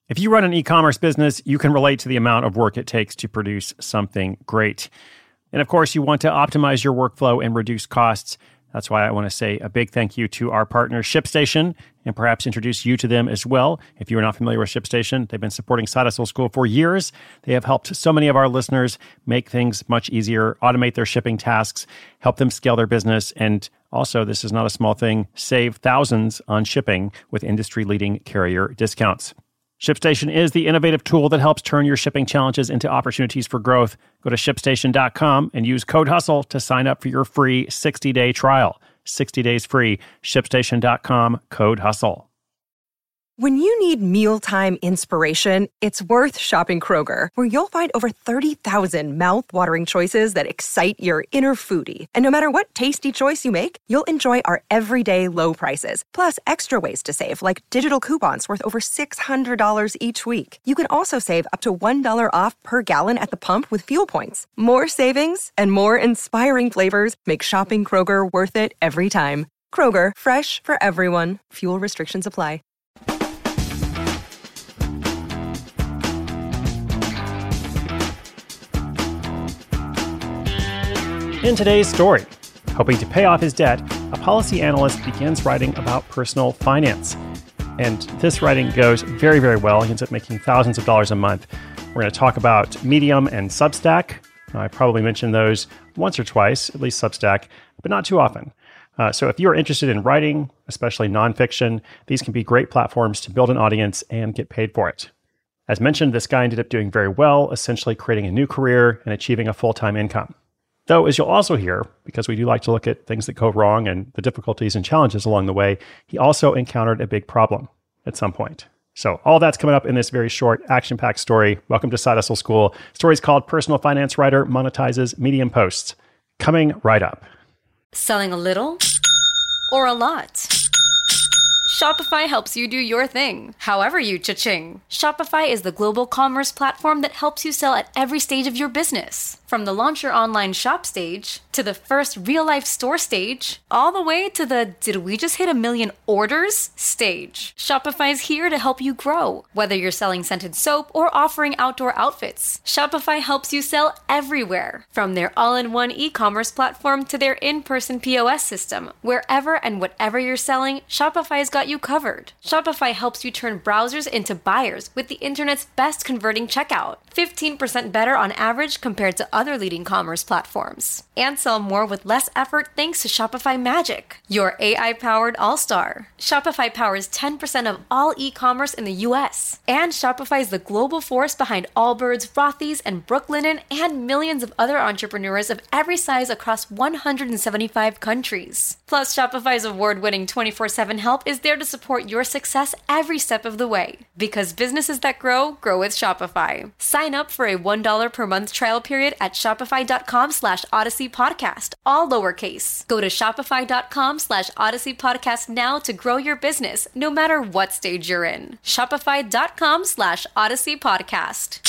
If you run an e-commerce business, you can relate to the amount of work it takes to produce something great. And of course, you want to optimize your workflow and reduce costs. That's why I want to say a big thank you to our partner, ShipStation, and perhaps introduce you to them as well. If you are not familiar with ShipStation, they've been supporting Side Hustle School for years. They have helped so many of our listeners make things much easier, automate their shipping tasks, help them scale their business, and also, this is not a small thing, save thousands on shipping with industry-leading carrier discounts. ShipStation is the innovative tool that helps turn your shipping challenges into opportunities for growth. Go to ShipStation.com and use code HUSTLE to sign up for your free 60-day trial. 60 days free. ShipStation.com, code HUSTLE. When you need mealtime inspiration, it's worth shopping Kroger, where you'll find over 30,000 mouth-watering choices that excite your inner foodie. And no matter what tasty choice you make, you'll enjoy our everyday low prices, plus extra ways to save, like digital coupons worth over $600 each week. You can also save up to $1 off per gallon at the pump with fuel points. More savings and more inspiring flavors make shopping Kroger worth it every time. Kroger, fresh for everyone. Fuel restrictions apply. In today's story, hoping to pay off his debt, a policy analyst begins writing about personal finance. And this writing goes very, very well. He ends up making thousands of dollars a month. We're going to talk about Medium and Substack. I probably mentioned those once or twice, at least Substack, but not too often. So if you're interested in writing, especially nonfiction, these can be great platforms to build an audience and get paid for it. As mentioned, this guy ended up doing very well, essentially creating a new career and achieving a full-time income. Though, as you'll also hear, because we do like to look at things that go wrong and the difficulties and challenges along the way, he also encountered a big problem at some point. So all that's coming up in this very short, action-packed story. Welcome to Side Hustle School. Story's called Personal Finance Writer Monetizes Medium Posts. Coming right up. Selling a little or a lot? Shopify helps you do your thing, however you cha-ching. Shopify is the global commerce platform that helps you sell at every stage of your business. From the launch your online shop stage, to the first real-life store stage, all the way to the did we just hit 1 million orders stage. Shopify is here to help you grow. Whether you're selling scented soap or offering outdoor outfits, Shopify helps you sell everywhere. From their all-in-one e-commerce platform to their in-person POS system, wherever and whatever you're selling, Shopify's got you covered. Shopify helps you turn browsers into buyers with the internet's best converting checkout. 15% better on average compared to other leading commerce platforms. And sell more with less effort thanks to Shopify Magic, your AI-powered all-star. Shopify powers 10% of all e-commerce in the US. And Shopify is the global force behind Allbirds, Rothy's, and Brooklinen, and millions of other entrepreneurs of every size across 175 countries. Plus, Shopify's award-winning 24/7 help is there to support your success every step of the way. Because businesses that grow, grow with Shopify. Sign up for a $1 per month trial period at shopify.com/Odyssey Podcast, all lowercase. Go to shopify.com/Odyssey Podcast now to grow your business, no matter what stage you're in. Shopify.com/Odyssey Podcast.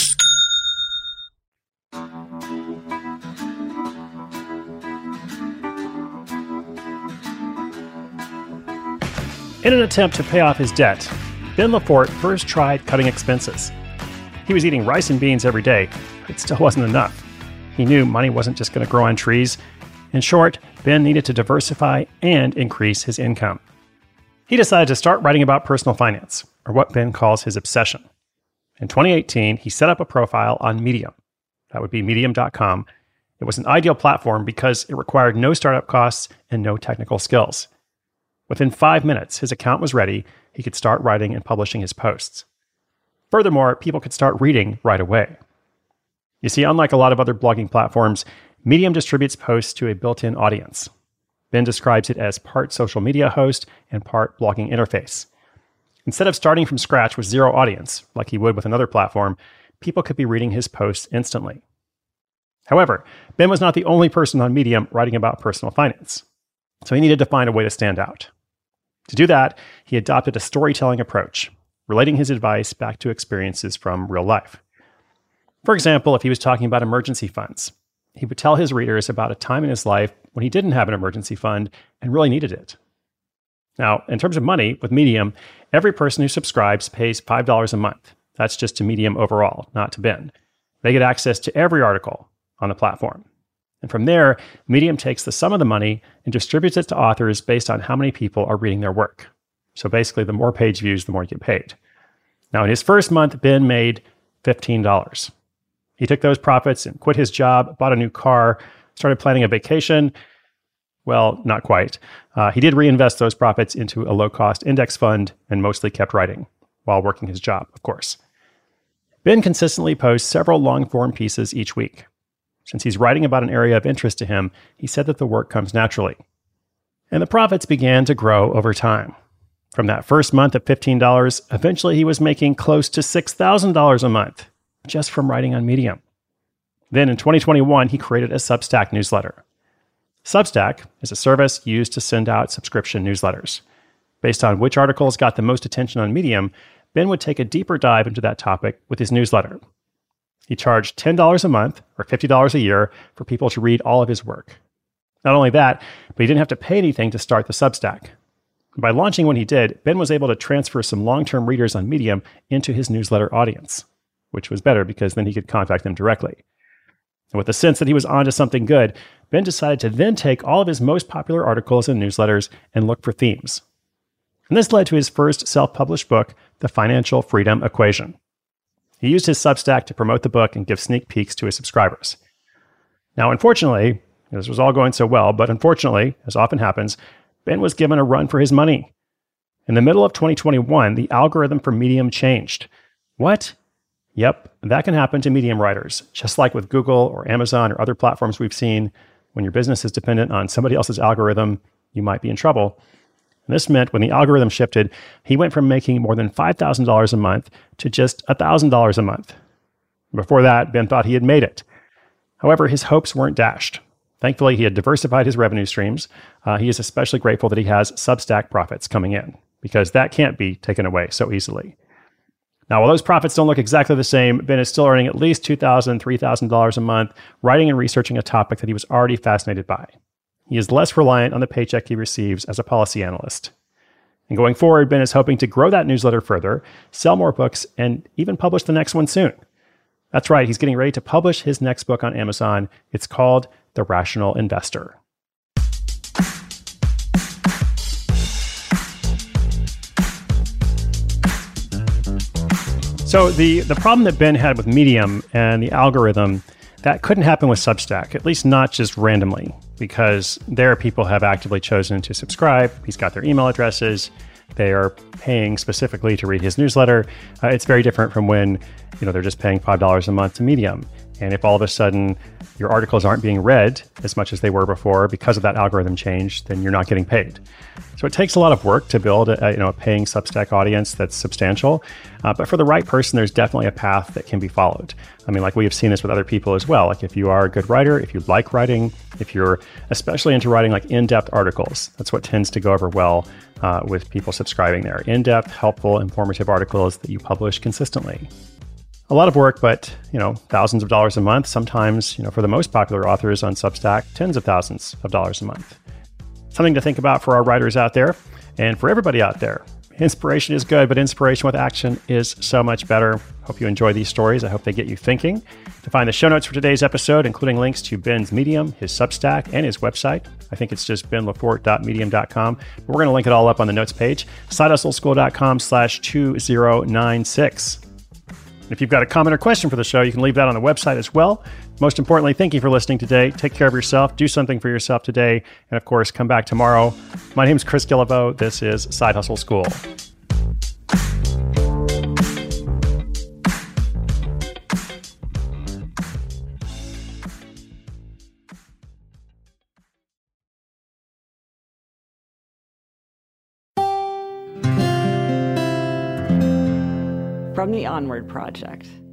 In an attempt to pay off his debt, Ben Lafort first tried cutting expenses. He was eating rice and beans every day, but it still wasn't enough. He knew money wasn't just going to grow on trees. In short, Ben needed to diversify and increase his income. He decided to start writing about personal finance, or what Ben calls his obsession. In 2018, he set up a profile on Medium. That would be medium.com. It was an ideal platform because it required no startup costs and no technical skills. Within 5 minutes, his account was ready. He could start writing and publishing his posts. Furthermore, people could start reading right away. You see, unlike a lot of other blogging platforms, Medium distributes posts to a built-in audience. Ben describes it as part social media host and part blogging interface. Instead of starting from scratch with zero audience, like he would with another platform, people could be reading his posts instantly. However, Ben was not the only person on Medium writing about personal finance, so he needed to find a way to stand out. To do that, he adopted a storytelling approach, relating his advice back to experiences from real life. For example, if he was talking about emergency funds, he would tell his readers about a time in his life when he didn't have an emergency fund and really needed it. Now, in terms of money, with Medium, every person who subscribes pays $5 a month. That's just to Medium overall, not to Ben. They get access to every article on the platform. And from there, Medium takes the sum of the money and distributes it to authors based on how many people are reading their work. So basically, the more page views, the more you get paid. Now, in his first month, Ben made $15. He took those profits and quit his job, bought a new car, started planning a vacation. Well, not quite. He did reinvest those profits into a low-cost index fund and mostly kept writing while working his job, of course. Ben consistently posts several long-form pieces each week. Since he's writing about an area of interest to him, he said that the work comes naturally. And the profits began to grow over time. From that first month at $15, eventually he was making close to $6,000 a month just from writing on Medium. Then in 2021, he created a Substack newsletter. Substack is a service used to send out subscription newsletters. Based on which articles got the most attention on Medium, Ben would take a deeper dive into that topic with his newsletter. He charged $10 a month or $50 a year for people to read all of his work. Not only that, but he didn't have to pay anything to start the Substack. By launching when he did, Ben was able to transfer some long-term readers on Medium into his newsletter audience, which was better because then he could contact them directly. And with the sense that he was onto something good, Ben decided to then take all of his most popular articles and newsletters and look for themes. And this led to his first self-published book, The Financial Freedom Equation. He used his Substack to promote the book and give sneak peeks to his subscribers. Now, unfortunately, this was all going so well, but unfortunately, as often happens, Ben was given a run for his money. In the middle of 2021, the algorithm for Medium changed. What? Yep, that can happen to Medium writers. Just like with Google or Amazon or other platforms we've seen, when your business is dependent on somebody else's algorithm, you might be in trouble. And this meant when the algorithm shifted, he went from making more than $5,000 a month to just $1,000 a month. Before that, Ben thought he had made it. However, his hopes weren't dashed. Thankfully, he had diversified his revenue streams. He is especially grateful that he has Substack profits coming in, because that can't be taken away so easily. Now, while those profits don't look exactly the same, Ben is still earning at least $2,000, $3,000 a month, writing and researching a topic that he was already fascinated by. He is less reliant on the paycheck he receives as a policy analyst. And going forward, Ben is hoping to grow that newsletter further, sell more books, and even publish the next one soon. That's right, he's getting ready to publish his next book on Amazon. It's called The Rational Investor. So the problem that Ben had with Medium and the algorithm, that couldn't happen with Substack, at least not just randomly, because there people have actively chosen to subscribe. He's got their email addresses. They are paying specifically to read his newsletter. It's very different from when, they're just paying $5 a month to Medium. And if all of a sudden your articles aren't being read as much as they were before because of that algorithm change, then you're not getting paid. So it takes a lot of work to build a paying Substack audience that's substantial. But for the right person, there's definitely a path that can be followed. I mean, like we have seen this with other people as well. Like if you are a good writer, if you like writing, if you're especially into writing like in-depth articles, that's what tends to go over well with people subscribing there. In-depth, helpful, informative articles that you publish consistently. A lot of work, but, thousands of dollars a month. Sometimes, for the most popular authors on Substack, tens of thousands of dollars a month. Something to think about for our writers out there and for everybody out there. Inspiration is good, but inspiration with action is so much better. Hope you enjoy these stories. I hope they get you thinking. To find the show notes for today's episode, including links to Ben's Medium, his Substack, and his website, I think it's just benlafort.medium.com. But we're going to link it all up on the notes page, sidehustleschool.com/2096. If you've got a comment or question for the show, you can leave that on the website as well. Most importantly, thank you for listening today. Take care of yourself. Do something for yourself today. And of course, come back tomorrow. My name is Chris Guillebeau. This is Side Hustle School. From the Onward Project.